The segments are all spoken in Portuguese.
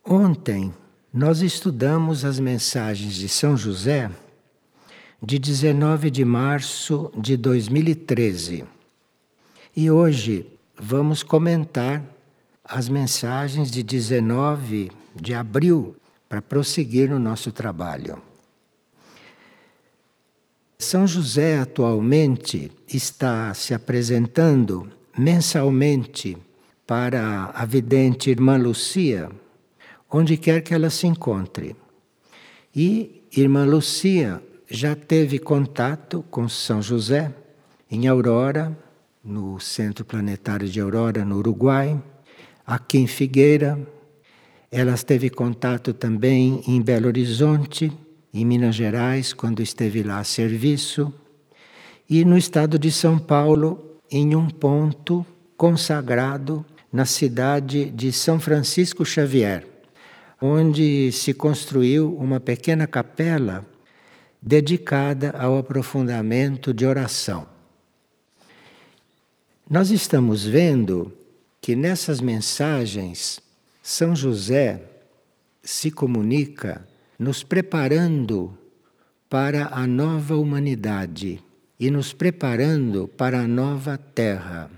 Ontem nós estudamos as mensagens de São José de 19 de março de 2013. E hoje vamos comentar as mensagens de 19 de abril para prosseguir no nosso trabalho. São José atualmente está se apresentando mensalmente para a vidente irmã Lucia, onde quer que ela se encontre. E irmã Lucia já teve contato com São José em Aurora, no Centro Planetário de Aurora, no Uruguai, aqui em Figueira. Ela teve contato também em Belo Horizonte, em Minas Gerais, quando esteve lá a serviço, e no estado de São Paulo, em um ponto consagrado na cidade de São Francisco Xavier, onde se construiu uma pequena capela dedicada ao aprofundamento de oração. Nós estamos vendo que nessas mensagens São José se comunica nos preparando para a nova humanidade e nos preparando para a nova terra.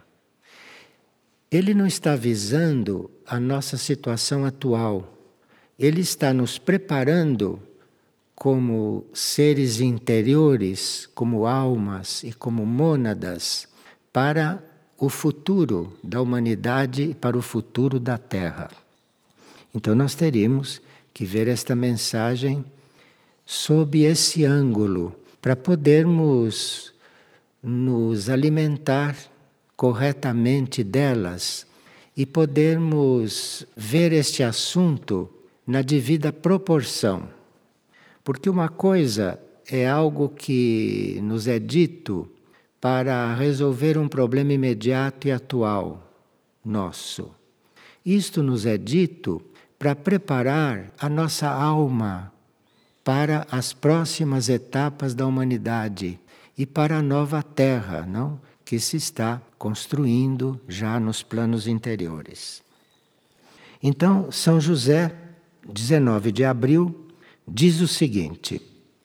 Ele não está visando a nossa situação atual. Ele está nos preparando como seres interiores, como almas e como mônadas para o futuro da humanidade e para o futuro da Terra. Então nós teríamos que ver esta mensagem sob esse ângulo para podermos nos alimentar corretamente delas e podermos ver este assunto na devida proporção. Porque uma coisa é algo que nos é dito para resolver um problema imediato e atual nosso. Isto nos é dito para preparar a nossa alma para as próximas etapas da humanidade e para a nova terra, não? Que se está construindo já nos planos interiores. Então, São José, 19 de abril, diz o seguinte: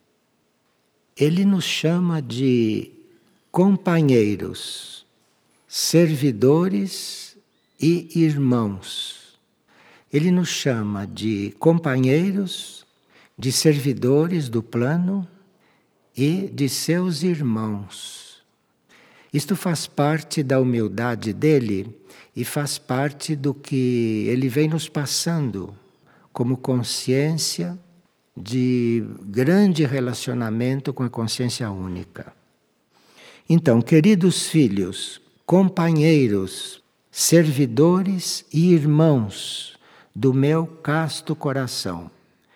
ele nos chama de companheiros, servidores e irmãos. Ele nos chama de companheiros, de servidores do plano e de seus irmãos. Isto faz parte da humildade dele e faz parte do que ele vem nos passando como consciência de grande relacionamento com a consciência única. Então, queridos filhos, companheiros, servidores e irmãos do meu casto coração,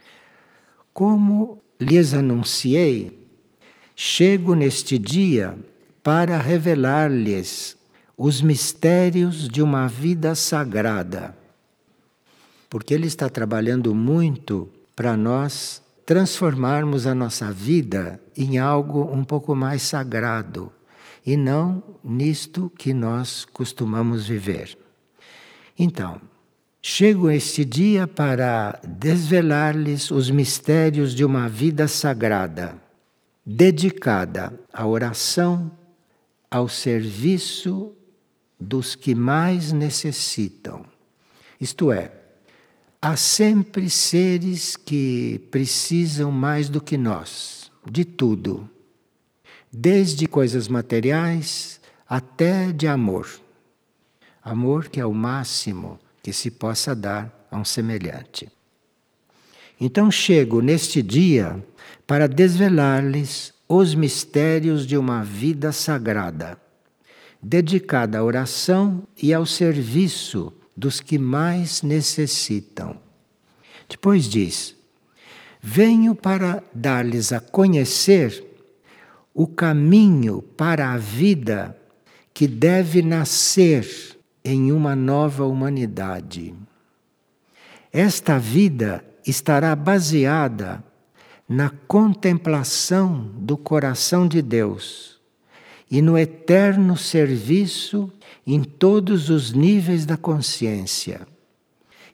como lhes anunciei, chego neste dia para revelar-lhes os mistérios de uma vida sagrada. Porque ele está trabalhando muito para nós transformarmos a nossa vida em algo um pouco mais sagrado e não nisto que nós costumamos viver. Então, chego este dia para desvelar-lhes os mistérios de uma vida sagrada, dedicada à oração, ao serviço dos que mais necessitam. Isto é, há sempre seres que precisam mais do que nós, de tudo, desde coisas materiais até de amor. Amor que é o máximo que se possa dar a um semelhante. Então chego neste dia para desvelar-lhes os mistérios de uma vida sagrada, dedicada à oração e ao serviço dos que mais necessitam. Depois diz: venho para dar-lhes a conhecer o caminho para a vida que deve nascer em uma nova humanidade. Esta vida estará baseada na contemplação do coração de Deus e no eterno serviço em todos os níveis da consciência.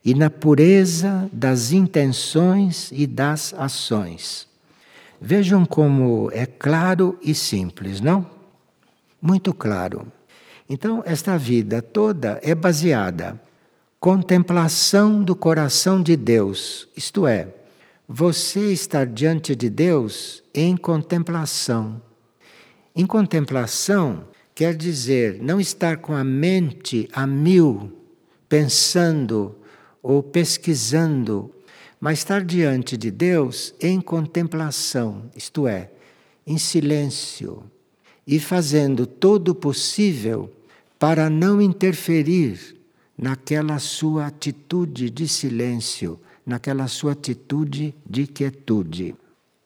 e na pureza das intenções e das ações. Vejam como é claro e simples, não? Muito claro. Então, esta vida toda é baseada contemplação do coração de Deus, isto é, você estar diante de Deus em contemplação. Em contemplação quer dizer não estar com a mente a mil, pensando ou pesquisando, mas estar diante de Deus em contemplação, isto é, em silêncio, e fazendo todo o possível para não interferir naquela sua atitude de silêncio, naquela sua atitude de quietude.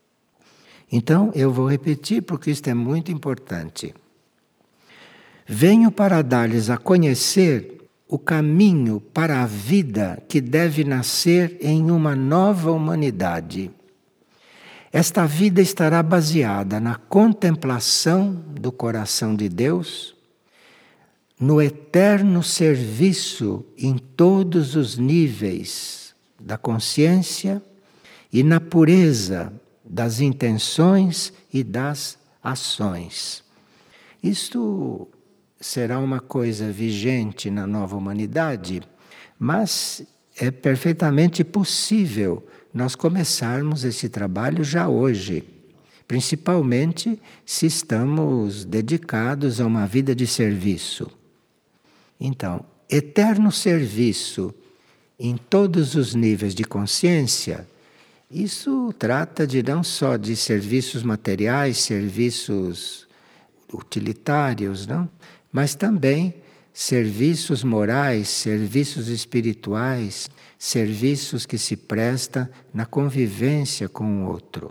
Então, eu vou repetir porque isto é muito importante. Venho para dar-lhes a conhecer o caminho para a vida que deve nascer em uma nova humanidade. Esta vida estará baseada na contemplação do coração de Deus, no eterno serviço em todos os níveis da consciência e na pureza das intenções e das ações. Isto será uma coisa vigente na nova humanidade, mas é perfeitamente possível nós começarmos esse trabalho já hoje, principalmente se estamos dedicados a uma vida de serviço. Então, eterno serviço em todos os níveis de consciência, isso trata de não só de serviços materiais, serviços utilitários, não? Mas também serviços morais, serviços espirituais, serviços que se presta na convivência com o outro.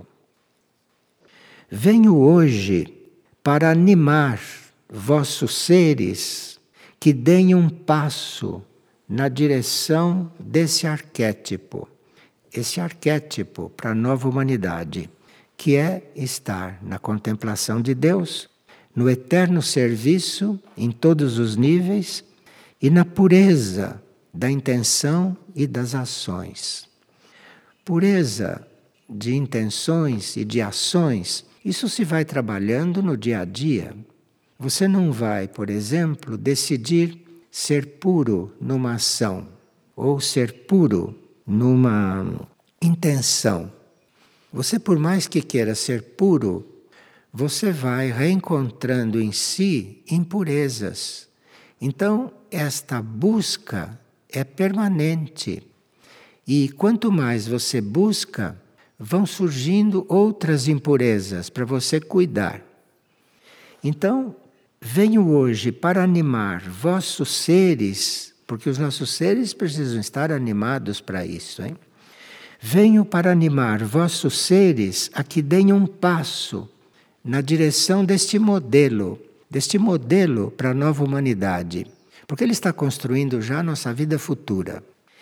Venho hoje para animar vossos seres que deem um passo na direção desse arquétipo. Esse arquétipo para a nova humanidade, que é estar na contemplação de Deus, no eterno serviço em todos os níveis e na pureza da intenção e das ações. Pureza de intenções e de ações, isso se vai trabalhando no dia a dia. Você não vai, por exemplo, decidir ser puro numa ação ou ser puro numa intenção. Você, por mais que queira ser puro, você vai reencontrando em si impurezas. Então, esta busca é permanente. E quanto mais você busca, vão surgindo outras impurezas para você cuidar. Então, venho hoje para animar vossos seres, porque os nossos seres precisam estar animados para isso, hein? Venho para animar vossos seres a que deem um passo na direção deste modelo para a nova humanidade, porque ele está construindo já a nossa vida futura.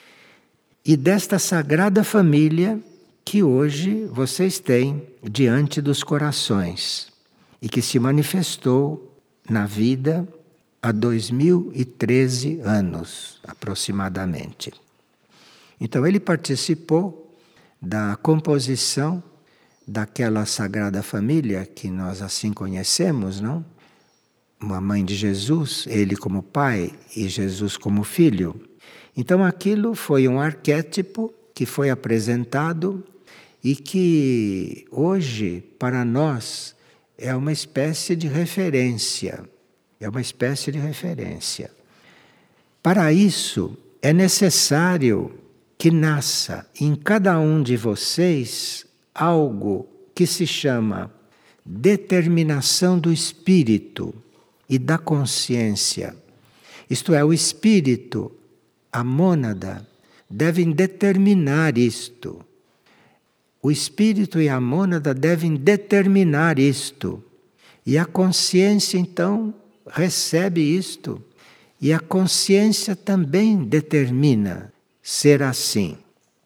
E desta sagrada família que hoje vocês têm diante dos corações e que se manifestou na vida há 2013 anos, aproximadamente. Então ele participou da composição daquela Sagrada Família que nós assim conhecemos, não? Uma mãe de Jesus, ele como pai e Jesus como filho. Então aquilo foi um arquétipo que foi apresentado e que hoje, para nós, é uma espécie de referência. É uma espécie de referência. Para isso, é necessário que nasça em cada um de vocês algo que se chama determinação do espírito e da consciência. Isto é, o espírito, a mônada, devem determinar isto. O espírito e a mônada devem determinar isto. E a consciência, então, recebe isto. E a consciência também determina ser assim.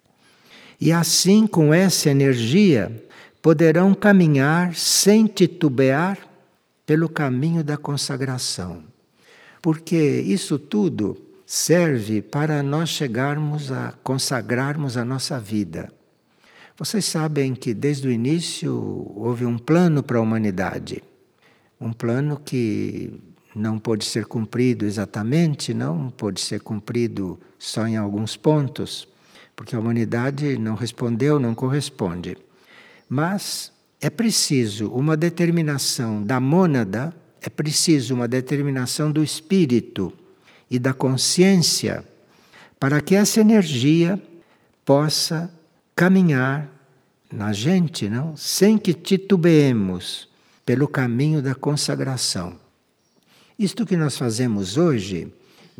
E assim, com essa energia, poderão caminhar sem titubear pelo caminho da consagração. Porque isso tudo serve para nós chegarmos a consagrarmos a nossa vida. Vocês sabem que desde o início houve um plano para a humanidade. Um plano que não pôde ser cumprido exatamente, não pôde ser cumprido só em alguns pontos, porque a humanidade não respondeu, não corresponde. Mas é preciso uma determinação da mônada, é preciso uma determinação do espírito e da consciência para que essa energia possa caminhar na gente, não? Sem que titubeemos pelo caminho da consagração. Isto que nós fazemos hoje,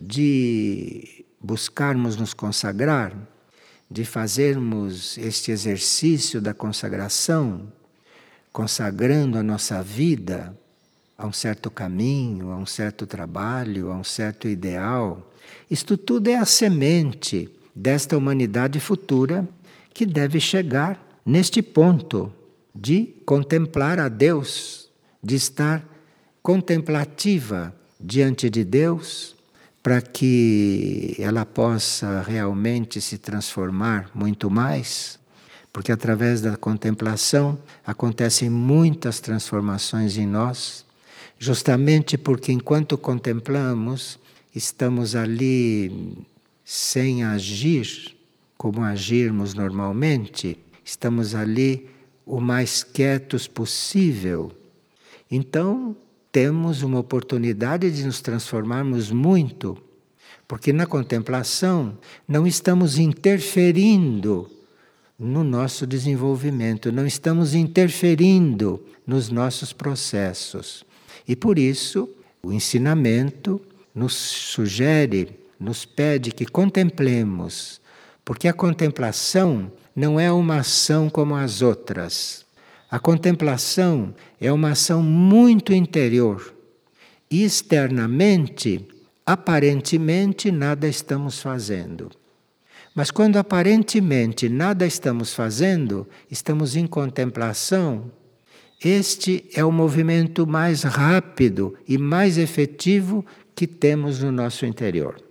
de buscarmos nos consagrar, de fazermos este exercício da consagração, consagrando a nossa vida a um certo caminho, a um certo trabalho, a um certo ideal, isto tudo é a semente desta humanidade futura que deve chegar neste ponto de contemplar a Deus, de estar contemplativa diante de Deus, para que ela possa realmente se transformar muito mais, porque através da contemplação acontecem muitas transformações em nós, justamente porque enquanto contemplamos, estamos ali sem agir como agirmos normalmente, estamos ali o mais quietos possível. Então, temos uma oportunidade de nos transformarmos muito, porque na contemplação não estamos interferindo no nosso desenvolvimento, não estamos interferindo nos nossos processos. E por isso, o ensinamento nos sugere, nos pede que contemplemos, porque a contemplação não é uma ação como as outras. A contemplação é uma ação muito interior. E externamente, aparentemente, nada estamos fazendo. Mas quando aparentemente nada estamos fazendo, estamos em contemplação, este é o movimento mais rápido e mais efetivo que temos no nosso interior.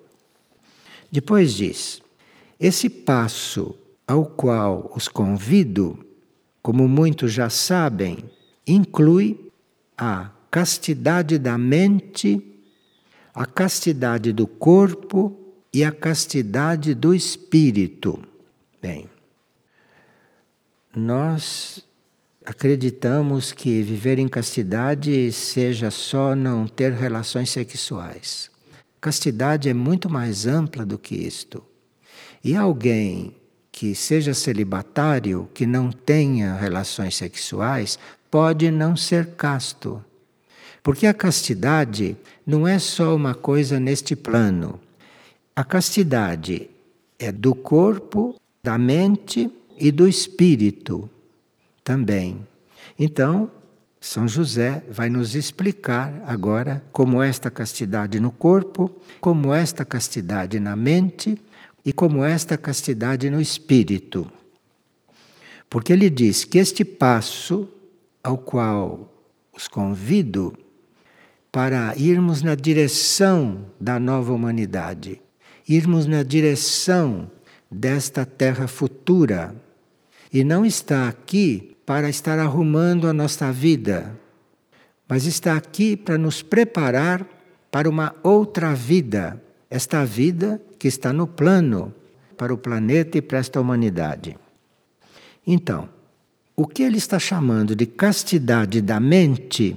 Depois diz, esse passo ao qual os convido, como muitos já sabem, inclui a castidade da mente, a castidade do corpo e a castidade do espírito. Bem, nós acreditamos que viver em castidade seja só não ter relações sexuais. Castidade é muito mais ampla do que isto. E alguém que seja celibatário, que não tenha relações sexuais, pode não ser casto. Porque a castidade não é só uma coisa neste plano. A castidade é do corpo, da mente e do espírito também. Então, São José vai nos explicar agora como esta castidade no corpo, como esta castidade na mente e como esta castidade no espírito. Porque ele diz que este passo ao qual os convido para irmos na direção da nova humanidade, irmos na direção desta terra futura, e não está aqui para estar arrumando a nossa vida, mas está aqui para nos preparar para uma outra vida, esta vida que está no plano para o planeta e para esta humanidade. Então, o que ele está chamando de castidade da mente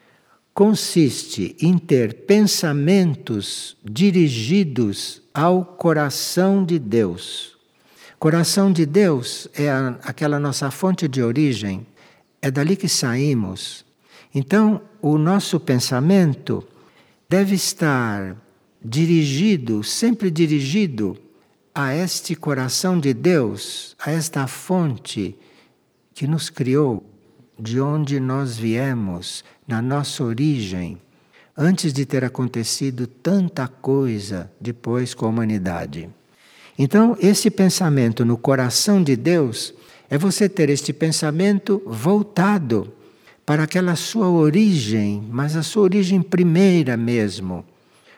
consiste em ter pensamentos dirigidos ao coração de Deus. Coração de Deus é aquela nossa fonte de origem, é dali que saímos. Então, o nosso pensamento deve estar dirigido, sempre dirigido a este coração de Deus, a esta fonte que nos criou, de onde nós viemos, na nossa origem, antes de ter acontecido tanta coisa depois com a humanidade. Então, esse pensamento no coração de Deus é você ter este pensamento voltado para aquela sua origem, mas a sua origem primeira mesmo,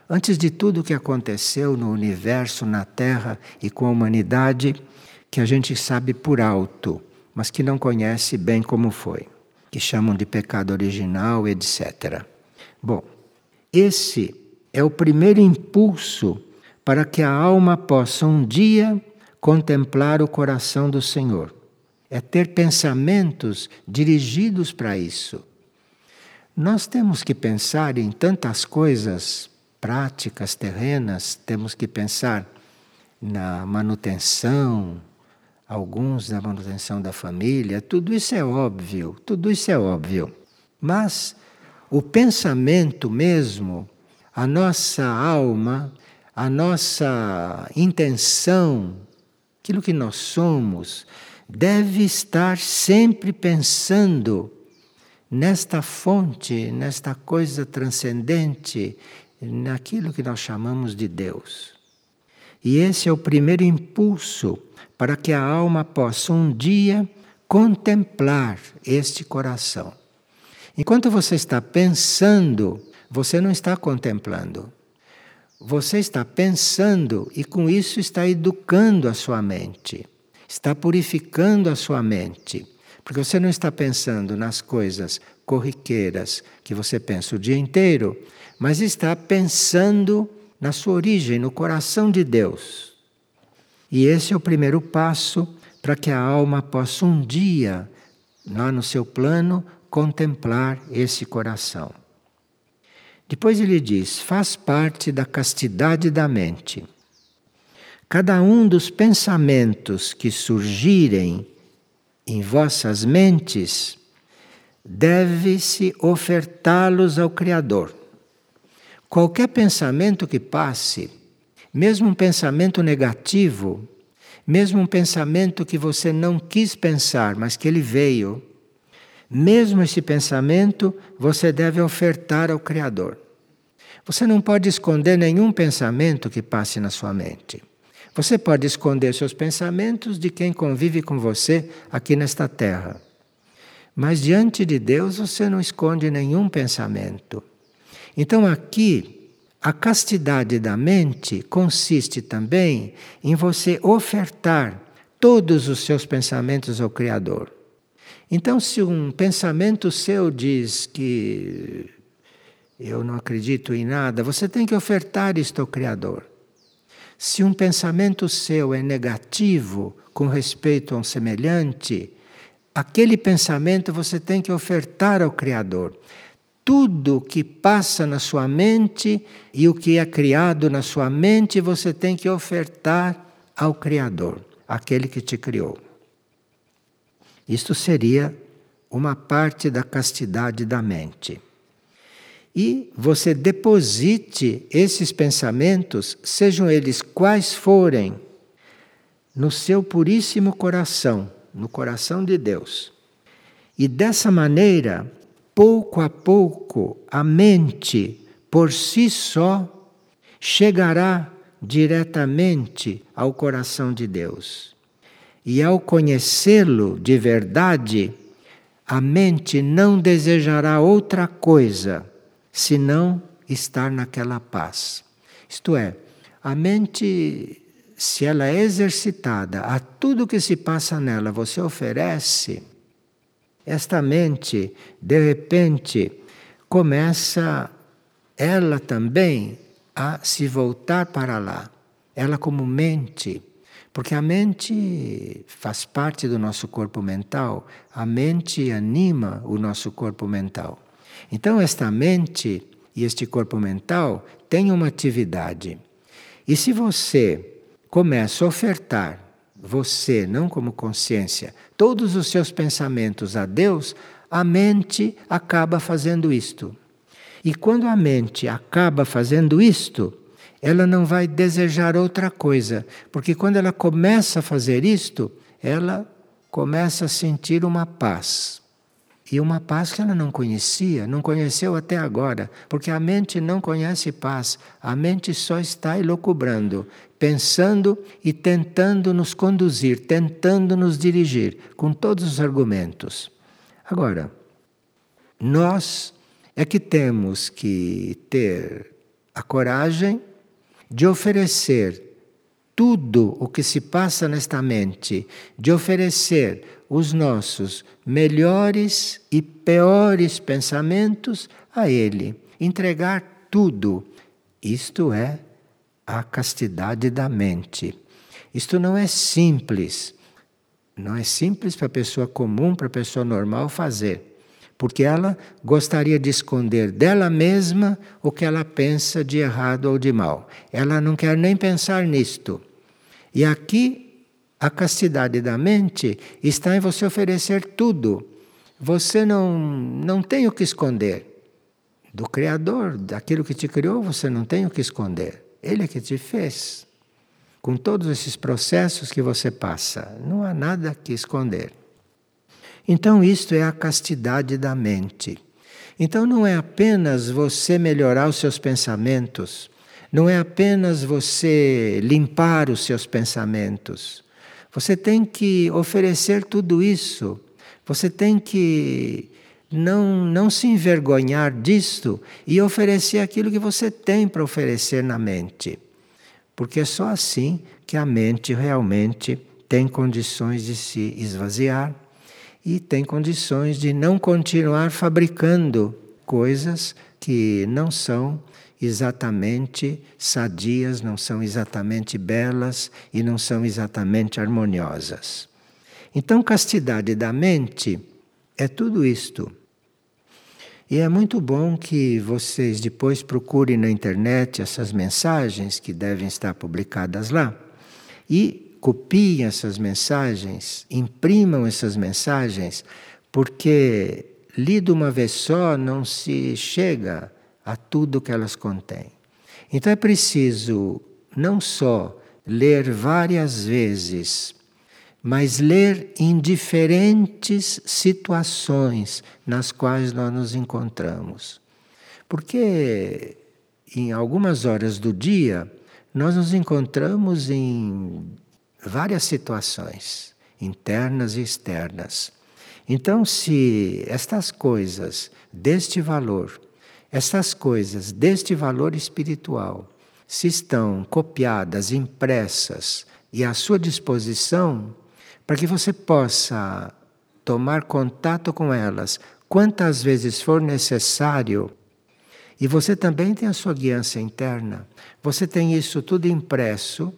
Antes de tudo o que aconteceu no universo, na Terra e com a humanidade, que a gente sabe por alto, mas que não conhece bem como foi, que chamam de pecado original, etc. Bom, esse é o primeiro impulso para que a alma possa um dia contemplar o coração do Senhor. É ter pensamentos dirigidos para isso. Nós temos que pensar em tantas coisas práticas, terrenas, temos que pensar na manutenção, alguns na manutenção da família, tudo isso é óbvio, tudo isso é óbvio. Mas o pensamento mesmo, a nossa alma, a nossa intenção, aquilo que nós somos, deve estar sempre pensando nesta fonte, nesta coisa transcendente, naquilo que nós chamamos de Deus. E esse é o primeiro impulso para que a alma possa um dia contemplar este coração. Enquanto você está pensando, você não está contemplando. Você está pensando e com isso está educando a sua mente, está purificando a sua mente. Porque você não está pensando nas coisas corriqueiras que você pensa o dia inteiro, mas está pensando na sua origem, no coração de Deus. E esse é o primeiro passo para que a alma possa um dia, lá no seu plano, contemplar esse coração. Depois ele diz, faz parte da castidade da mente. Cada um dos pensamentos que surgirem em vossas mentes, deve-se ofertá-los ao Criador. Qualquer pensamento que passe, mesmo um pensamento negativo, mesmo um pensamento que você não quis pensar, mas que ele veio, mesmo esse pensamento você deve ofertar ao Criador. Você não pode esconder nenhum pensamento que passe na sua mente. Você pode esconder seus pensamentos de quem convive com você aqui nesta terra. Mas diante de Deus você não esconde nenhum pensamento. Então aqui, a castidade da mente consiste também em você ofertar todos os seus pensamentos ao Criador. Então se um pensamento seu diz que eu não acredito em nada, você tem que ofertar isto ao Criador. Se um pensamento seu é negativo com respeito a um semelhante, aquele pensamento você tem que ofertar ao Criador. Tudo que passa na sua mente e o que é criado na sua mente, você tem que ofertar ao Criador, aquele que te criou. Isto seria uma parte da castidade da mente. E você deposite esses pensamentos, sejam eles quais forem, no seu puríssimo coração, no coração de Deus. E dessa maneira, pouco a pouco, a mente, por si só, chegará diretamente ao coração de Deus. E ao conhecê-lo de verdade, a mente não desejará outra coisa senão estar naquela paz. Isto é, a mente, se ela é exercitada a tudo que se passa nela, você oferece, esta mente, de repente, começa ela também a se voltar para lá. Ela como mente, porque a mente faz parte do nosso corpo mental, a mente anima o nosso corpo mental. Então esta mente e este corpo mental têm uma atividade. E se você começa a ofertar, você, não como consciência, todos os seus pensamentos a Deus, a mente acaba fazendo isto. E quando a mente acaba fazendo isto, ela não vai desejar outra coisa, porque quando ela começa a fazer isto, ela começa a sentir uma paz. E uma paz que ela não conhecia, não conheceu até agora, porque a mente não conhece paz, a mente só está elucubrando, pensando e tentando nos conduzir, tentando nos dirigir, com todos os argumentos. Agora, nós é que temos que ter a coragem de oferecer tudo o que se passa nesta mente, de oferecer os nossos melhores e piores pensamentos a Ele, entregar tudo. Isto é a castidade da mente. Isto não é simples. Não é simples para a pessoa comum, para a pessoa normal fazer. Porque ela gostaria de esconder dela mesma o que ela pensa de errado ou de mal. Ela não quer nem pensar nisto. E aqui, a castidade da mente está em você oferecer tudo. Você não tem o que esconder. Do Criador, daquilo que te criou, você não tem o que esconder. Ele é que te fez. Com todos esses processos que você passa, não há nada que esconder. Então, isto é a castidade da mente. Então, não é apenas você melhorar os seus pensamentos, não é apenas você limpar os seus pensamentos. Você tem que oferecer tudo isso. Você tem que não se envergonhar disto e oferecer aquilo que você tem para oferecer na mente. Porque é só assim que a mente realmente tem condições de se esvaziar e tem condições de não continuar fabricando coisas que não são exatamente sadias, não são exatamente belas e não são exatamente harmoniosas. Então, castidade da mente é tudo isto. E é muito bom que vocês depois procurem na internet essas mensagens que devem estar publicadas lá e copiem essas mensagens, imprimam essas mensagens, porque lido uma vez só não se chega a tudo que elas contêm. Então é preciso não só ler várias vezes, mas ler em diferentes situações nas quais nós nos encontramos. Porque em algumas horas do dia nós nos encontramos em várias situações, internas e externas. Então, se estas coisas deste valor, estas coisas deste valor espiritual, se estão copiadas, impressas e à sua disposição, para que você possa tomar contato com elas quantas vezes for necessário, e você também tem a sua guiança interna, você tem isso tudo impresso,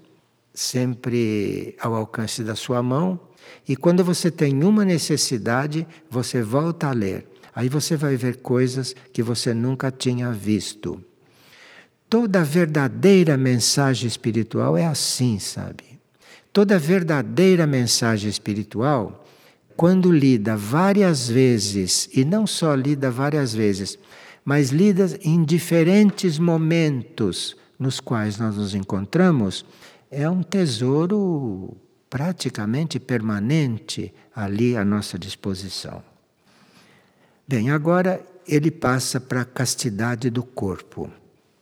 sempre ao alcance da sua mão, e quando você tem uma necessidade, você volta a ler. Aí você vai ver coisas que você nunca tinha visto. Toda verdadeira mensagem espiritual é assim, sabe? Toda verdadeira mensagem espiritual, quando lida várias vezes, e não só lida várias vezes, mas lida em diferentes momentos nos quais nós nos encontramos, é um tesouro praticamente permanente ali à nossa disposição. Bem, agora ele passa para a castidade do corpo.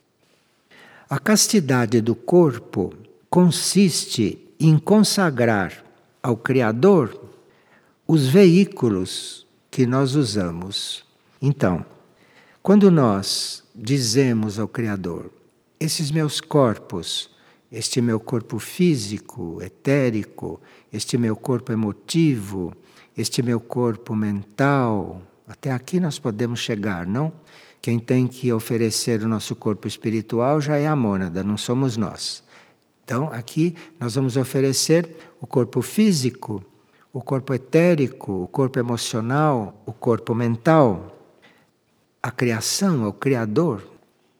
A castidade do corpo consiste em consagrar ao Criador os veículos que nós usamos. Então, quando nós dizemos ao Criador, esses meus corpos, este meu corpo físico, etérico, este meu corpo emotivo, este meu corpo mental, até aqui nós podemos chegar, não? Quem tem que oferecer o nosso corpo espiritual já é a mônada, não somos nós. Então, aqui nós vamos oferecer o corpo físico, o corpo etérico, o corpo emocional, o corpo mental, a criação, ao Criador.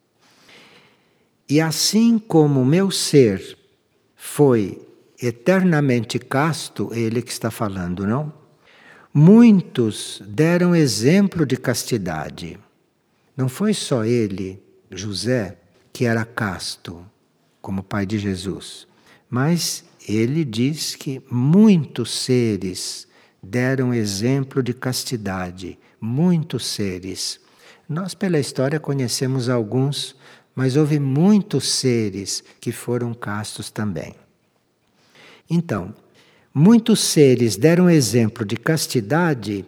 E assim como o meu ser foi eternamente casto, é ele que está falando, não? Muitos deram exemplo de castidade. Não foi só ele, José, que era casto, como pai de Jesus, mas ele diz que muitos seres deram exemplo de castidade, muitos seres. Nós, pela história, conhecemos alguns, mas houve muitos seres que foram castos também. Então, muitos seres deram exemplo de castidade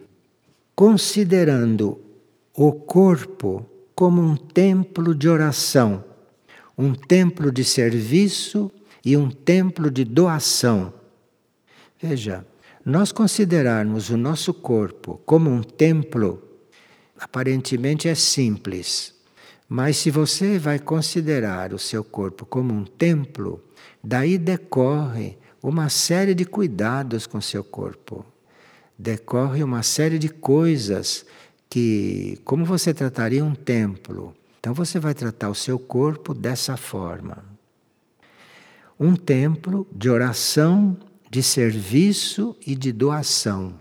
considerando o corpo como um templo de oração, um templo de serviço e um templo de doação. Veja, nós considerarmos o nosso corpo como um templo, aparentemente é simples, mas se você vai considerar o seu corpo como um templo, daí decorre uma série de cuidados com o seu corpo. Decorre uma série de coisas que, como você trataria um templo, então você vai tratar o seu corpo dessa forma. Um templo de oração, de serviço e de doação.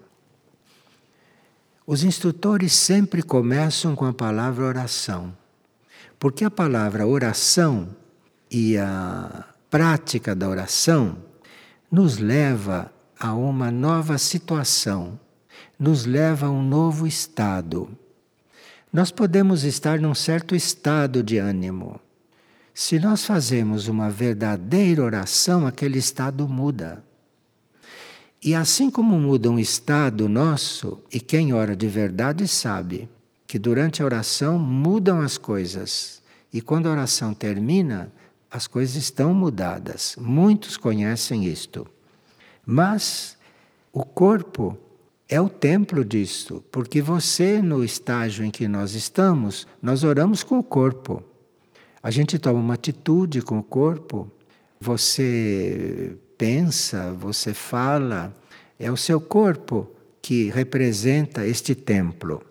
Os instrutores sempre começam com a palavra oração, porque a palavra oração e a prática da oração nos leva a uma nova situação, nos leva a um novo estado. Nós podemos estar num certo estado de ânimo. Se nós fazemos uma verdadeira oração, aquele estado muda. E assim como muda um estado nosso, e quem ora de verdade sabe que durante a oração mudam as coisas. E quando a oração termina, as coisas estão mudadas. Muitos conhecem isto. Mas o corpo é o templo disto, porque você, no estágio em que nós estamos, nós oramos com o corpo. A gente toma uma atitude com o corpo, você pensa, você fala, é o seu corpo que representa este templo.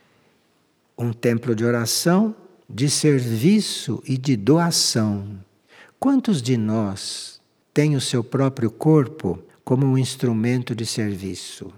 Um templo de oração, de serviço e de doação. Quantos de nós têm o seu próprio corpo como um instrumento de serviço?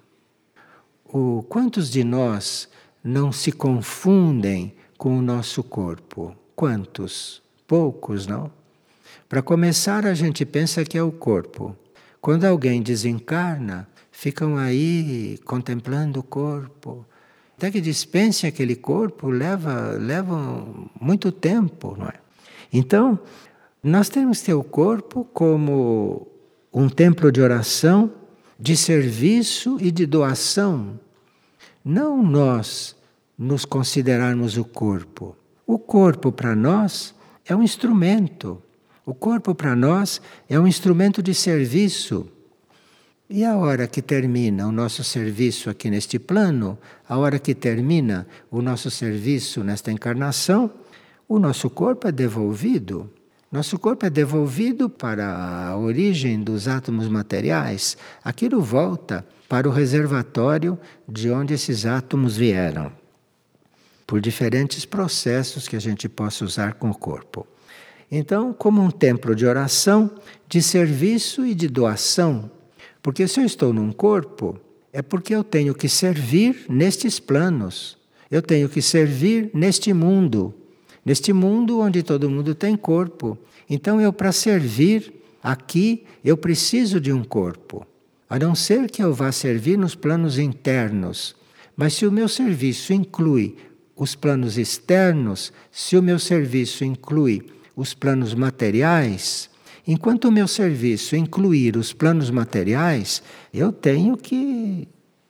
Ou quantos de nós não se confundem com o nosso corpo? Quantos? Poucos, não? Para começar, a gente pensa que é o corpo. Quando alguém desencarna, ficam aí contemplando o corpo. Até que dispensem aquele corpo, leva muito tempo, não é? Então, nós temos que ter o corpo como um templo de oração, de serviço e de doação. Não nós nos considerarmos o corpo. O corpo para nós é um instrumento. O corpo para nós é um instrumento de serviço. E a hora que termina o nosso serviço aqui neste plano, a hora que termina o nosso serviço nesta encarnação, o nosso corpo é devolvido. Nosso corpo é devolvido para a origem dos átomos materiais. Aquilo volta para o reservatório de onde esses átomos vieram, por diferentes processos que a gente possa usar com o corpo. Então, como um templo de oração, de serviço e de doação. Porque se eu estou num corpo, é porque eu tenho que servir nestes planos. Eu tenho que servir neste mundo onde todo mundo tem corpo. Então, para servir aqui, eu preciso de um corpo. A não ser que eu vá servir nos planos internos. Mas se o meu serviço inclui os planos externos, se o meu serviço inclui os planos materiais, enquanto o meu serviço incluir os planos materiais, eu tenho que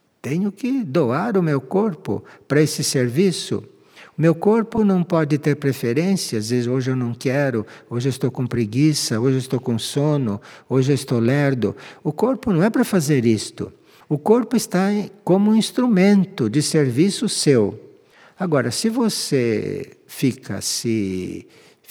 doar o meu corpo para esse serviço. O meu corpo não pode ter preferências, às vezes hoje eu não quero, hoje eu estou com preguiça, hoje eu estou com sono, hoje eu estou lerdo. O corpo não é para fazer isto. O corpo está como um instrumento de serviço seu. Agora, se você fica se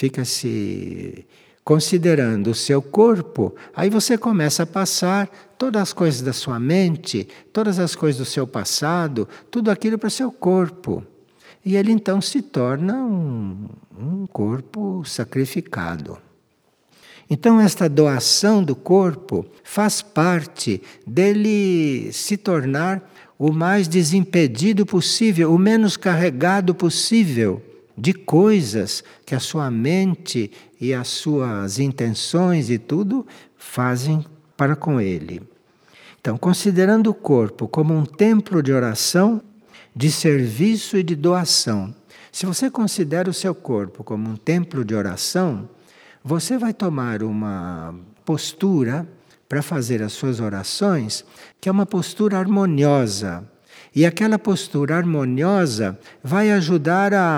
considerando o seu corpo, aí você começa a passar todas as coisas da sua mente, todas as coisas do seu passado, tudo aquilo para o seu corpo. E ele então se torna um corpo sacrificado. Então esta doação do corpo faz parte dele se tornar o mais desimpedido possível, o menos carregado possível de coisas que a sua mente e as suas intenções e tudo fazem para com ele. Então, considerando o corpo como um templo de oração, de serviço e de doação. Se você considera o seu corpo como um templo de oração, você vai tomar uma postura para fazer as suas orações, que é uma postura harmoniosa. E aquela postura harmoniosa vai ajudar a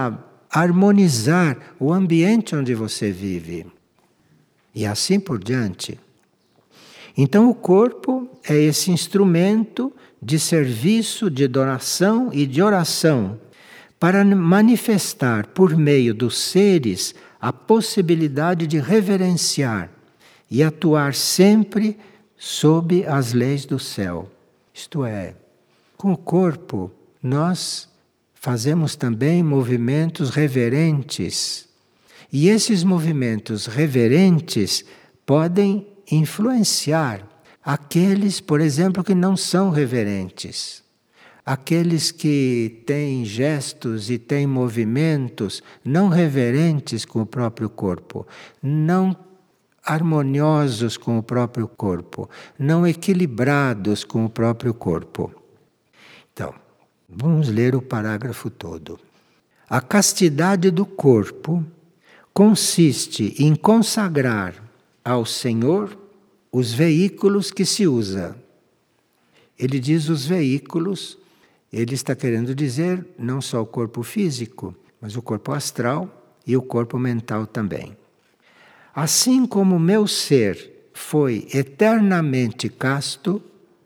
harmonizar o ambiente onde você vive. E assim por diante. Então o corpo é esse instrumento de serviço, de doação e de oração para manifestar por meio dos seres a possibilidade de reverenciar e atuar sempre sob as leis do céu. Isto é, com o corpo nós fazemos também movimentos reverentes. E esses movimentos reverentes podem influenciar aqueles, por exemplo, que não são reverentes. Aqueles que têm gestos e têm movimentos não reverentes com o próprio corpo, não harmoniosos com o próprio corpo, não equilibrados com o próprio corpo. Então, vamos ler o parágrafo todo. A castidade do corpo consiste em consagrar ao Senhor os veículos que se usa. Ele diz os veículos, ele está querendo dizer não só o corpo físico, mas o corpo astral e o corpo mental também. Assim como o meu ser foi eternamente casto,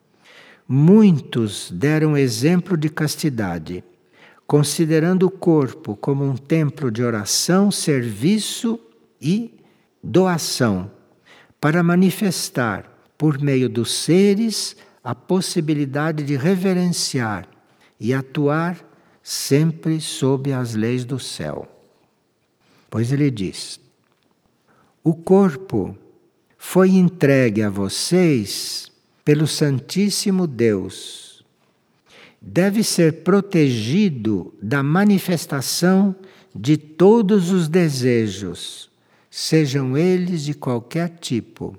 muitos deram exemplo de castidade, considerando o corpo como um templo de oração, serviço e doação, para manifestar, por meio dos seres, a possibilidade de reverenciar e atuar sempre sob as leis do céu. Pois ele diz: o corpo foi entregue a vocês pelo Santíssimo Deus. Deve ser protegido da manifestação de todos os desejos, sejam eles de qualquer tipo.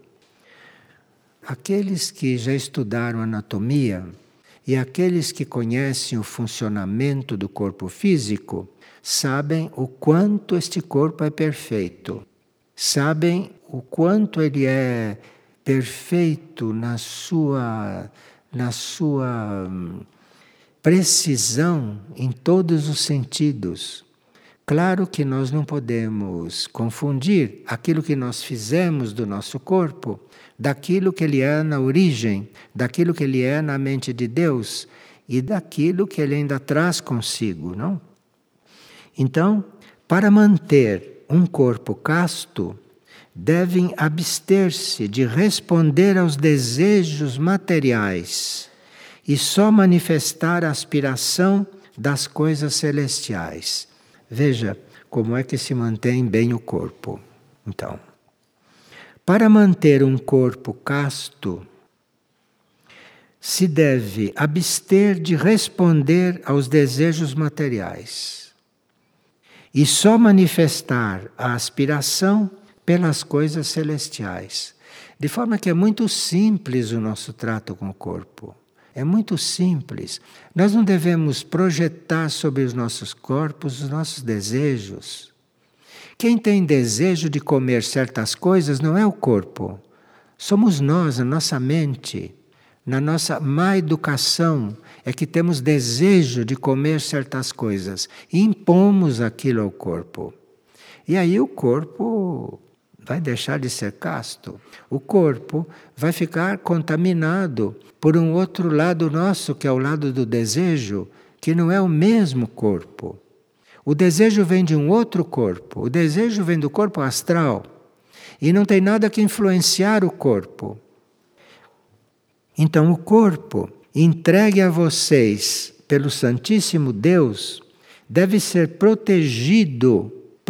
Aqueles que já estudaram anatomia e aqueles que conhecem o funcionamento do corpo físico sabem o quanto este corpo é perfeito. Sabem o quanto ele é perfeito na sua precisão em todos os sentidos. Claro que nós não podemos confundir aquilo que nós fizemos do nosso corpo daquilo que ele é na origem, daquilo que ele é na mente de Deus e daquilo que ele ainda traz consigo, não? Então, para manter um corpo casto, devem abster-se de responder aos desejos materiais e só manifestar a aspiração das coisas celestiais. Veja como é que se mantém bem o corpo. Então, para manter um corpo casto, se deve abster de responder aos desejos materiais e só manifestar a aspiração pelas coisas celestiais. De forma que é muito simples o nosso trato com o corpo. É muito simples. Nós não devemos projetar sobre os nossos corpos os nossos desejos. Quem tem desejo de comer certas coisas não é o corpo. Somos nós, a nossa mente. Na nossa má educação é que temos desejo de comer certas coisas e impomos aquilo ao corpo. E aí o corpo vai deixar de ser casto. O corpo vai ficar contaminado por um outro lado nosso, que é o lado do desejo, que não é o mesmo corpo. O desejo vem de um outro corpo. O desejo vem do corpo astral. E não tem nada que influenciar o corpo. Então o corpo, entregue a vocês pelo Santíssimo Deus, deve ser protegido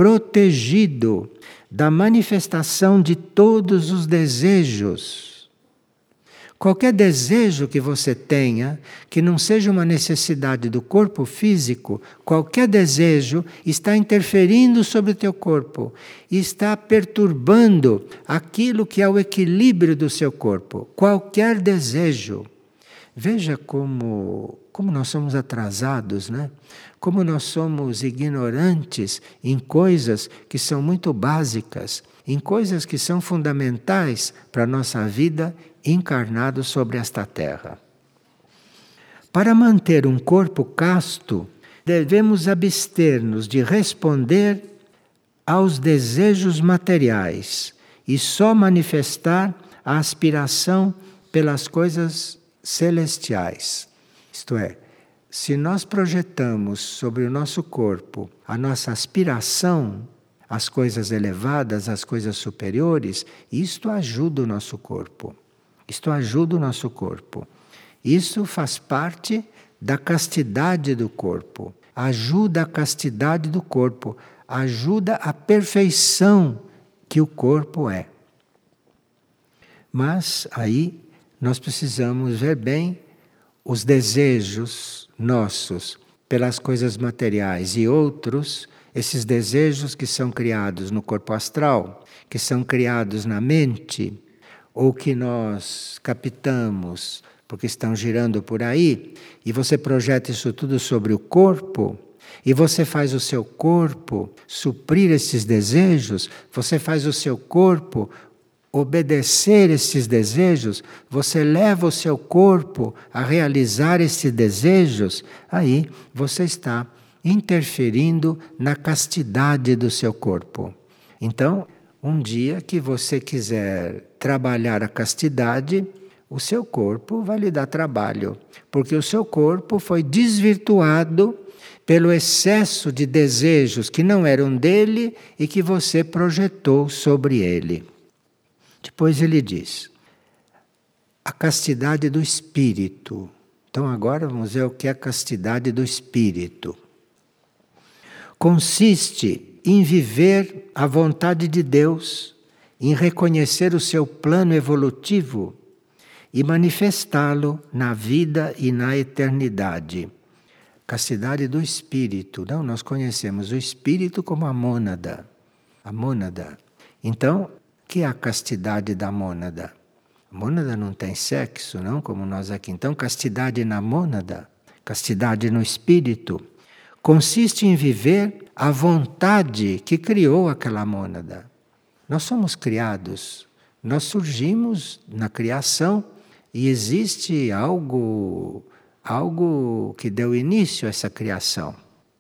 da manifestação de todos os desejos. Qualquer desejo que você tenha, que não seja uma necessidade do corpo físico, qualquer desejo está interferindo sobre o teu corpo e está perturbando aquilo que é o equilíbrio do seu corpo. Qualquer desejo. Veja como nós somos atrasados, né? Como nós somos ignorantes em coisas que são muito básicas, em coisas que são fundamentais para a nossa vida encarnado sobre esta terra. Para manter um corpo casto, devemos abster-nos de responder aos desejos materiais e só manifestar a aspiração pelas coisas celestiais. Isto é, se nós projetamos sobre o nosso corpo a nossa aspiração às coisas elevadas, às coisas superiores, isto ajuda o nosso corpo. Isto ajuda o nosso corpo. Isso faz parte da castidade do corpo. Ajuda a castidade do corpo. Ajuda a perfeição que o corpo é. Mas aí nós precisamos ver bem os desejos nossos pelas coisas materiais e outros, esses desejos que são criados no corpo astral, que são criados na mente, ou que nós captamos porque estão girando por aí, e você projeta isso tudo sobre o corpo, e você faz o seu corpo suprir esses desejos, você faz o seu corpo obedecer esses desejos, você leva o seu corpo a realizar esses desejos, aí você está interferindo na castidade do seu corpo. Então, um dia que você quiser trabalhar a castidade, o seu corpo vai lhe dar trabalho, porque o seu corpo foi desvirtuado pelo excesso de desejos que não eram dele e que você projetou sobre ele. Depois ele diz, a castidade do espírito. Então agora vamos ver o que é a castidade do espírito. Consiste em viver a vontade de Deus, em reconhecer o seu plano evolutivo e manifestá-lo na vida e na eternidade. Castidade do espírito. Não, nós conhecemos o espírito como a mônada. A mônada. Então, o que é a castidade da mônada? A mônada não tem sexo, não, como nós aqui. Então, castidade na mônada, castidade no espírito, consiste em viver a vontade que criou aquela mônada. Nós somos criados, nós surgimos na criação e existe algo que deu início a essa criação.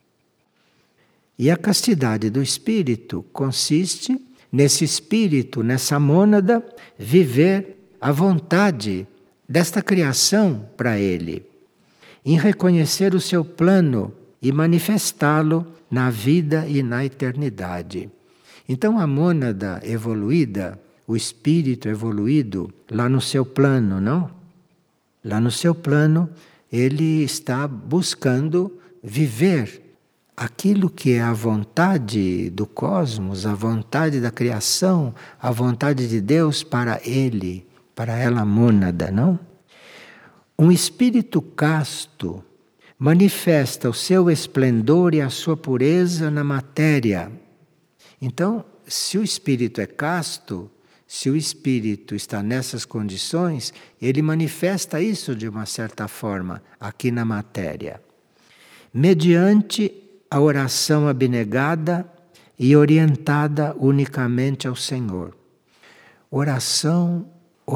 E a castidade do espírito consiste nesse espírito, nessa mônada, viver a vontade desta criação para ele, em reconhecer o seu plano e manifestá-lo na vida e na eternidade. Então a mônada evoluída, o espírito evoluído, lá no seu plano, não? Lá no seu plano, ele está buscando viver aquilo que é a vontade do cosmos, a vontade da criação, a vontade de Deus para ele, para ela mônada, não? Um espírito casto manifesta o seu esplendor e a sua pureza na matéria. Então, se o espírito é casto, se o espírito está nessas condições, ele manifesta isso de uma certa forma aqui na matéria. Mediante a oração abnegada e orientada unicamente ao Senhor. Oração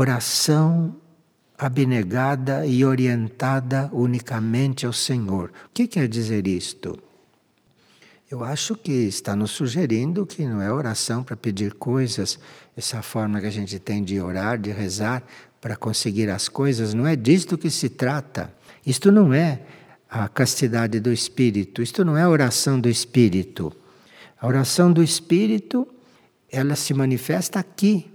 abnegada e orientada unicamente ao Senhor. O que quer dizer isto? Eu acho que está nos sugerindo que não é oração para pedir coisas, essa forma que a gente tem de orar, de rezar para conseguir as coisas, não é disto que se trata. Isto não é a castidade do Espírito. Isto não é a oração do Espírito. A oração do Espírito, ela se manifesta aqui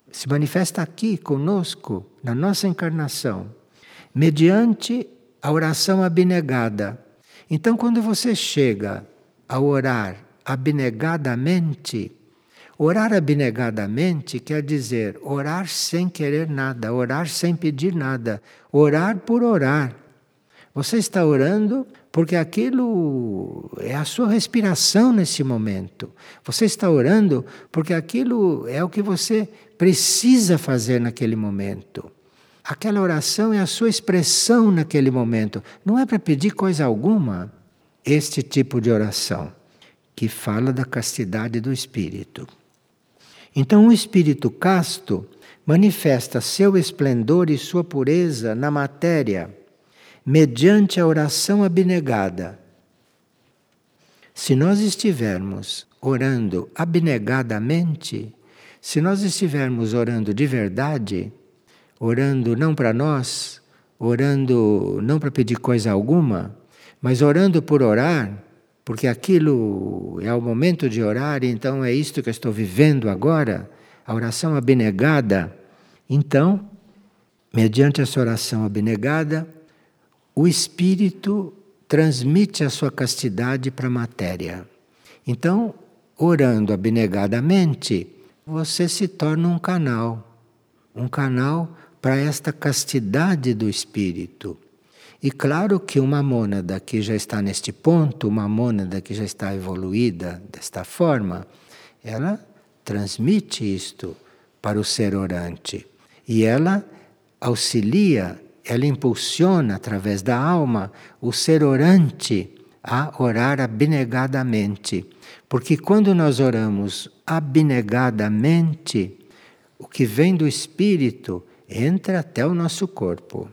conosco, na nossa encarnação, mediante a oração abnegada. Então, quando você chega a orar abnegadamente quer dizer orar sem querer nada, orar sem pedir nada, orar por orar. Você está orando porque aquilo é a sua respiração nesse momento. Você está orando porque aquilo é o que você precisa fazer naquele momento. Aquela oração é a sua expressão naquele momento. Não é para pedir coisa alguma. Este tipo de oração que fala da castidade do espírito. Então, o espírito casto manifesta seu esplendor e sua pureza na matéria, mediante a oração abnegada. Se nós estivermos orando abnegadamente, se nós estivermos orando de verdade, orando não para nós, orando não para pedir coisa alguma, mas orando por orar, porque aquilo é o momento de orar, então é isto que eu estou vivendo agora, a oração abnegada. Então, mediante essa oração abnegada, o espírito transmite a sua castidade para a matéria. Então, orando abnegadamente, você se torna um canal para esta castidade do espírito. E claro que uma mônada que já está neste ponto, uma mônada que já está evoluída desta forma, ela transmite isto para o ser orante. E ela auxilia, ela impulsiona através da alma o ser orante a orar abnegadamente. Porque quando nós oramos abnegadamente, o que vem do espírito entra até o nosso corpo.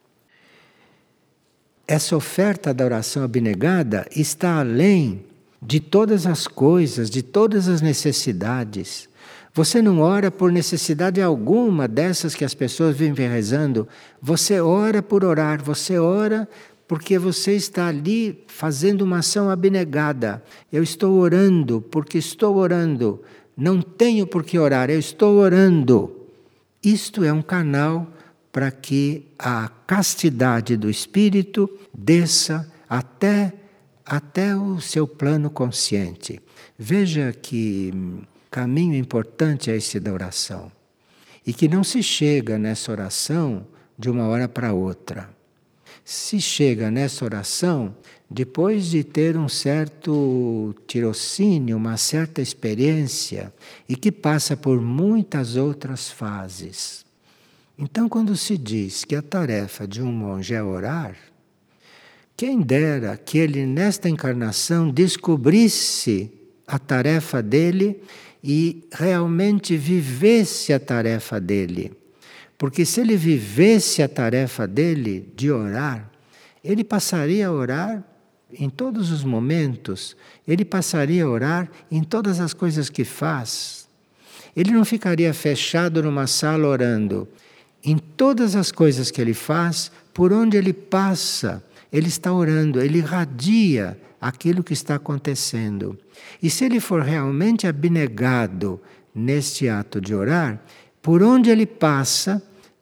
Essa oferta da oração abnegada está além de todas as coisas, de todas as necessidades. Você não ora por necessidade alguma dessas que as pessoas vivem rezando. Você ora por orar, você ora porque você está ali fazendo uma ação abnegada. Eu estou orando porque estou orando. Não tenho por que orar, eu estou orando. Isto é um canal para que a castidade do espírito desça até o seu plano consciente. Veja que caminho importante é esse da oração. E que não se chega nessa oração de uma hora para outra. Se chega nessa oração depois de ter um certo tirocínio, uma certa experiência, e que passa por muitas outras fases. Então, quando se diz que a tarefa de um monge é orar, quem dera que ele, nesta encarnação, descobrisse a tarefa dele e realmente vivesse a tarefa dele. Porque se ele vivesse a tarefa dele de orar, ele passaria a orar em todos os momentos, ele passaria a orar em todas as coisas que faz. Ele não ficaria fechado numa sala orando. Em todas as coisas que ele faz, por onde ele passa, ele está orando, ele irradia aquilo que está acontecendo. E se ele for realmente abnegado neste ato de orar, por onde ele passa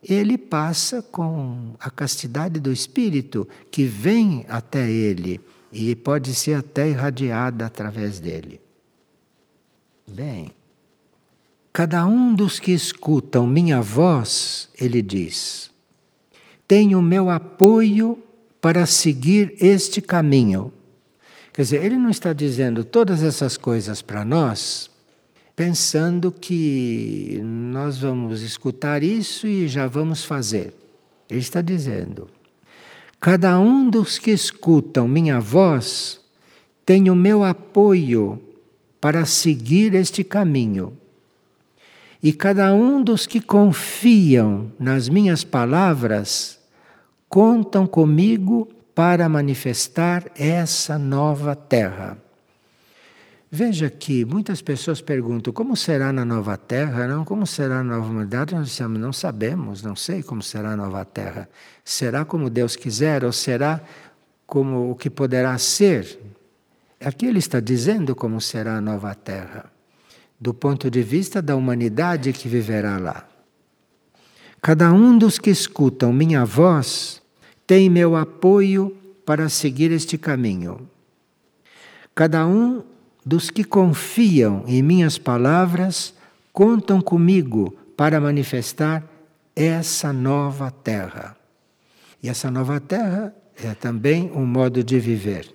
com a castidade do espírito que vem até ele e pode ser até irradiada através dele. Bem, cada um dos que escutam minha voz, ele diz, tem o meu apoio para seguir este caminho. Quer dizer, ele não está dizendo todas essas coisas para nós, pensando que nós vamos escutar isso e já vamos fazer. Ele está dizendo, cada um dos que escutam minha voz tem o meu apoio para seguir este caminho. E cada um dos que confiam nas minhas palavras contam comigo para manifestar essa nova terra. Veja que muitas pessoas perguntam como será na nova terra, não? Como será a nova humanidade? Nós dizemos, não sabemos, não sei como será a nova terra. Será como Deus quiser ou será como o que poderá ser? Aqui ele está dizendo como será a nova terra, do ponto de vista da humanidade que viverá lá. Cada um dos que escutam minha voz tem meu apoio para seguir este caminho. Cada um dos que confiam em minhas palavras contam comigo para manifestar essa nova terra. E essa nova terra é também um modo de viver.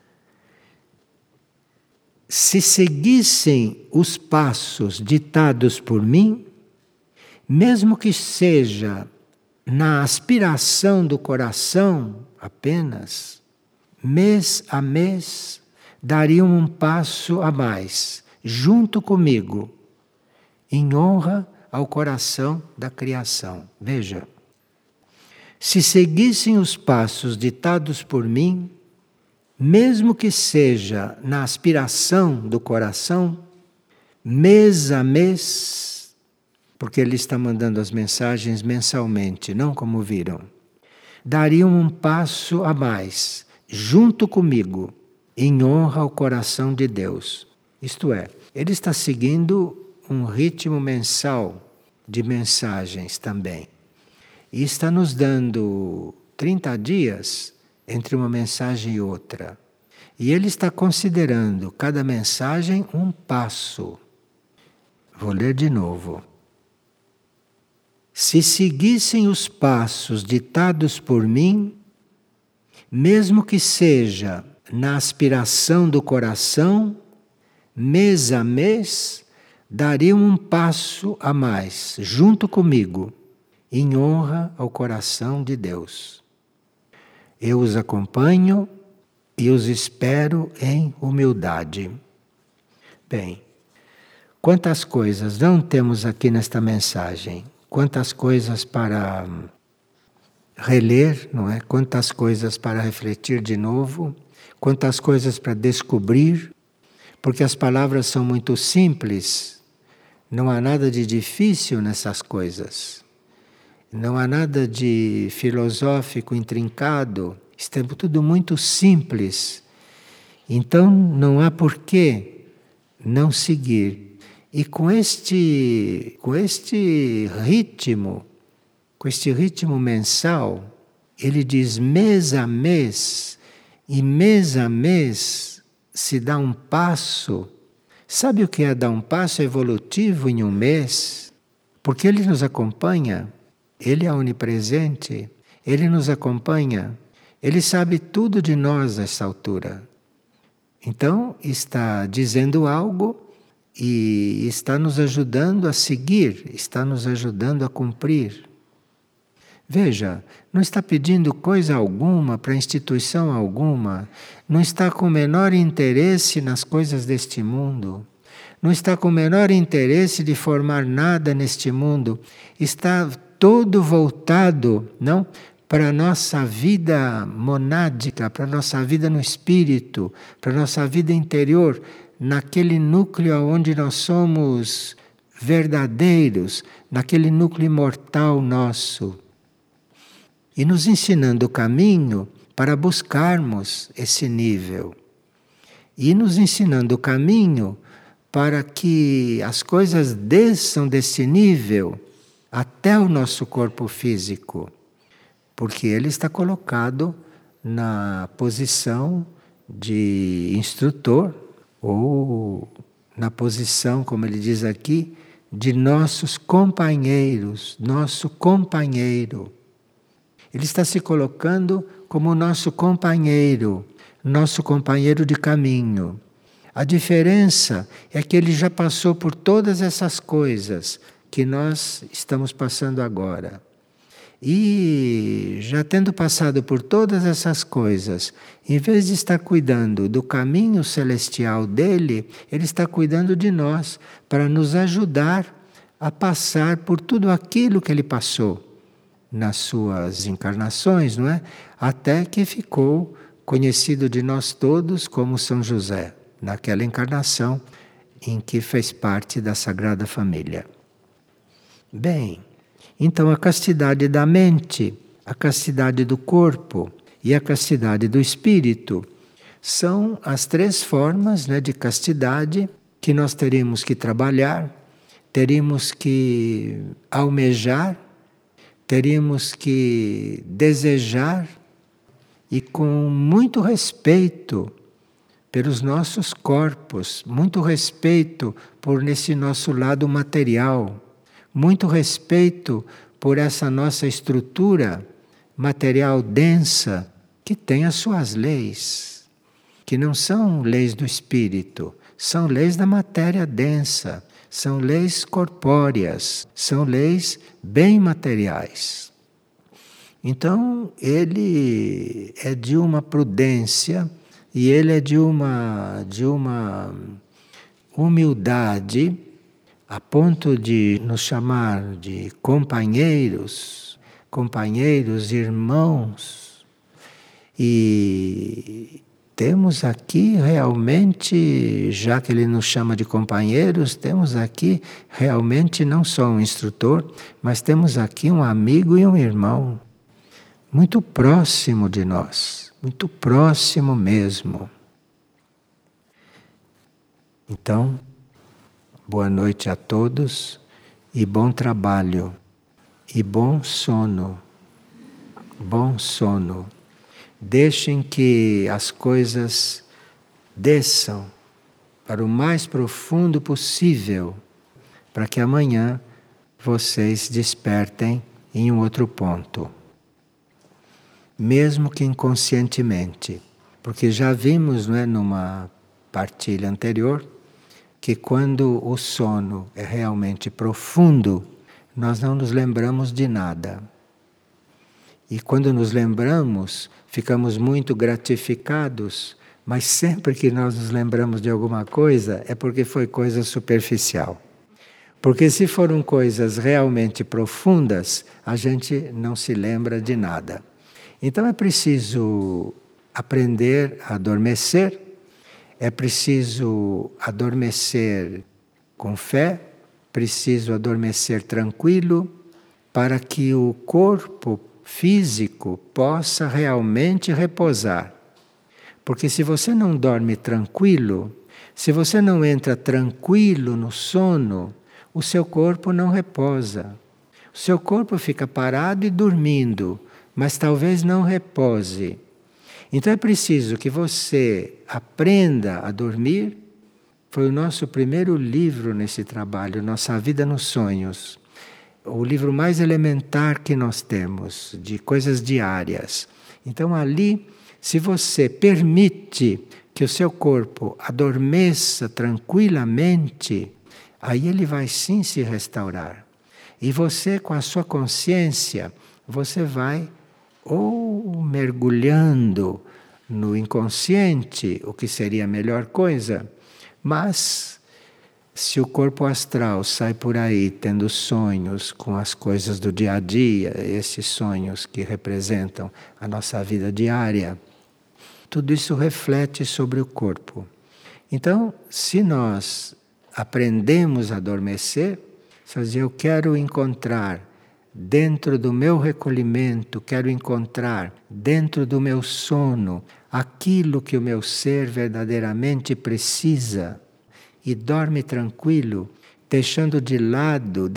Se seguissem os passos ditados por mim, mesmo que seja na aspiração do coração apenas, mês a mês, dariam um passo a mais, junto comigo, em honra ao coração da criação. Veja, se seguissem os passos ditados por mim, mesmo que seja na aspiração do coração, mês a mês, porque ele está mandando as mensagens mensalmente, não como viram, dariam um passo a mais, junto comigo, em honra ao coração de Deus. Isto é, ele está seguindo um ritmo mensal de mensagens também. E está nos dando 30 dias entre uma mensagem e outra. E ele está considerando cada mensagem um passo. Vou ler de novo. Se seguissem os passos ditados por mim, mesmo que seja na aspiração do coração, mês a mês, dariam um passo a mais, junto comigo, em honra ao coração de Deus. Eu os acompanho e os espero em humildade. Bem, quantas coisas não temos aqui nesta mensagem? Quantas coisas para reler, não é? Quantas coisas para refletir de novo? Quantas coisas para descobrir? Porque as palavras são muito simples. Não há nada de difícil nessas coisas. Não há nada de filosófico intrincado. Está tudo muito simples. Então não há por que não seguir. E com este ritmo mensal, ele diz mês a mês, e mês a mês se dá um passo. Sabe o que é dar um passo evolutivo em um mês? Porque ele nos acompanha, ele é onipresente, ele nos acompanha, ele sabe tudo de nós a essa altura. Então, está dizendo algo e está nos ajudando a seguir, está nos ajudando a cumprir. Veja, não está pedindo coisa alguma para instituição alguma, não está com o menor interesse nas coisas deste mundo, não está com o menor interesse de formar nada neste mundo, está todo voltado, não, para a nossa vida monádica, para a nossa vida no espírito, para a nossa vida interior, naquele núcleo onde nós somos verdadeiros, naquele núcleo imortal nosso. E nos ensinando o caminho para buscarmos esse nível. E nos ensinando o caminho para que as coisas desçam desse nível até o nosso corpo físico. Porque ele está colocado na posição de instrutor, ou na posição, como ele diz aqui, de nossos companheiros, nosso companheiro. Ele está se colocando como nosso companheiro de caminho. A diferença é que ele já passou por todas essas coisas que nós estamos passando agora. E já tendo passado por todas essas coisas, em vez de estar cuidando do caminho celestial dele, ele está cuidando de nós para nos ajudar a passar por tudo aquilo que ele passou nas suas encarnações, não é? Até que ficou conhecido de nós todos como São José, naquela encarnação em que fez parte da Sagrada Família. Bem, então a castidade da mente, a castidade do corpo e a castidade do espírito são as três formas, né, de castidade que nós teríamos que trabalhar, teríamos que almejar, teríamos que desejar e com muito respeito pelos nossos corpos, muito respeito por esse nosso lado material, muito respeito por essa nossa estrutura material densa que tem as suas leis, que não são leis do espírito, são leis da matéria densa. São leis corpóreas, são leis bem materiais. Então, ele é de uma prudência e ele é de uma humildade a ponto de nos chamar de companheiros, irmãos, e temos aqui realmente, já que ele nos chama de companheiros, temos aqui realmente não só um instrutor, mas temos aqui um amigo e um irmão, muito próximo de nós, muito próximo mesmo. Então, boa noite a todos e bom trabalho e bom sono. Bom sono. Deixem que as coisas desçam para o mais profundo possível, para que amanhã vocês despertem em um outro ponto. Mesmo que inconscientemente. Porque já vimos, não é, numa partilha anterior, que quando o sono é realmente profundo, nós não nos lembramos de nada. E quando nos lembramos, ficamos muito gratificados, mas sempre que nós nos lembramos de alguma coisa, é porque foi coisa superficial. Porque se foram coisas realmente profundas, a gente não se lembra de nada. Então é preciso aprender a adormecer, é preciso adormecer com fé, preciso adormecer tranquilo, para que o corpo físico possa realmente repousar. Porque se você não dorme tranquilo, se você não entra tranquilo no sono, o seu corpo não reposa. O seu corpo fica parado e dormindo, mas talvez não repose. Então é preciso que você aprenda a dormir. Foi o nosso primeiro livro nesse trabalho, Nossa Vida nos Sonhos. O livro mais elementar que nós temos, de coisas diárias. Então ali, se você permite que o seu corpo adormeça tranquilamente, aí ele vai sim se restaurar. E você, com a sua consciência, você vai ou mergulhando no inconsciente, o que seria a melhor coisa, mas se o corpo astral sai por aí tendo sonhos com as coisas do dia a dia, esses sonhos que representam a nossa vida diária, tudo isso reflete sobre o corpo. Então, se nós aprendemos a adormecer, se dizer, eu quero encontrar dentro do meu recolhimento, quero encontrar dentro do meu sono aquilo que o meu ser verdadeiramente precisa, e dorme tranquilo, deixando de lado,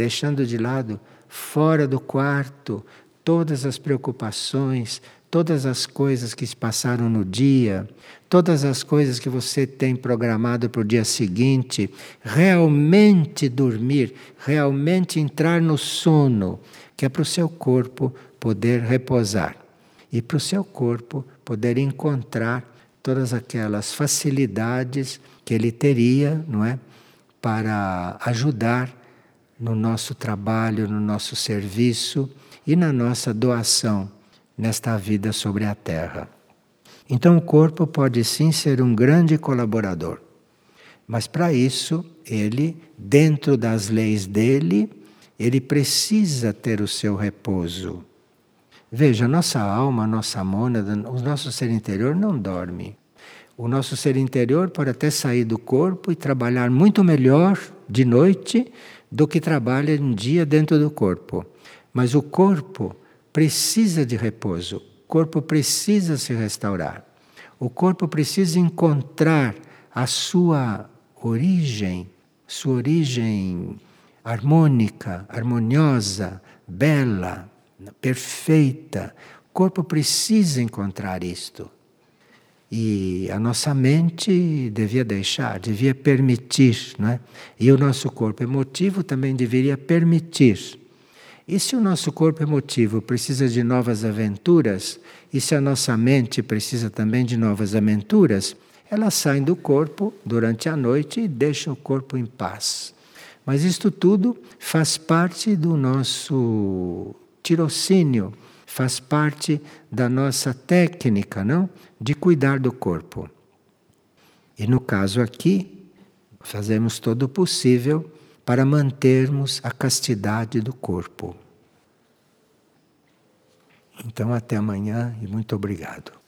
fora do quarto, todas as preocupações, todas as coisas que se passaram no dia, todas as coisas que você tem programado para o dia seguinte, realmente dormir, realmente entrar no sono, que é para o seu corpo poder repousar e para o seu corpo poder encontrar todas aquelas facilidades que ele teria, não é, para ajudar no nosso trabalho, no nosso serviço e na nossa doação nesta vida sobre a Terra. Então o corpo pode sim ser um grande colaborador, mas para isso ele, dentro das leis dele, ele precisa ter o seu repouso. Veja, a nossa alma, a nossa mônada, o nosso ser interior não dorme. O nosso ser interior pode até sair do corpo e trabalhar muito melhor de noite do que trabalha em dia dentro do corpo. Mas o corpo precisa de repouso, o corpo precisa se restaurar. O corpo precisa encontrar a sua origem harmônica, harmoniosa, bela, perfeita. O corpo precisa encontrar isto. E a nossa mente devia permitir, não é? E o nosso corpo emotivo também deveria permitir. E se o nosso corpo emotivo precisa de novas aventuras, e se a nossa mente precisa também de novas aventuras, elas saem do corpo durante a noite e deixam o corpo em paz. Mas isto tudo faz parte do nosso tirocínio, faz parte da nossa técnica, não? De cuidar do corpo. E no caso aqui, fazemos todo o possível para mantermos a castidade do corpo. Então até amanhã e muito obrigado.